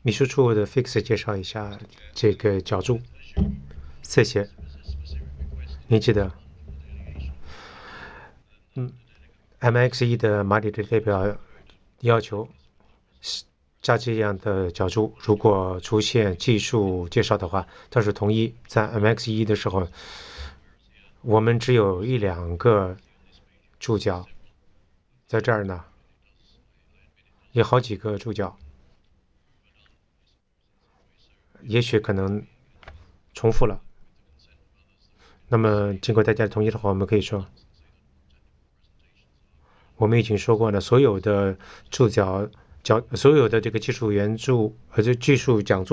秘书处的 Fix 介绍一下这个角柱。谢谢。你记得MX1的马里的列表要求加这样的角柱，如果出现技术介绍的话，它是同意在 MX1的时候，我们只有一两个注脚，在这儿呢有好几个注脚，也许可能重复了。那么经过大家的同意的话，我们可以说，我们已经说过了，所有的注脚所有的这个技术援助技术讲座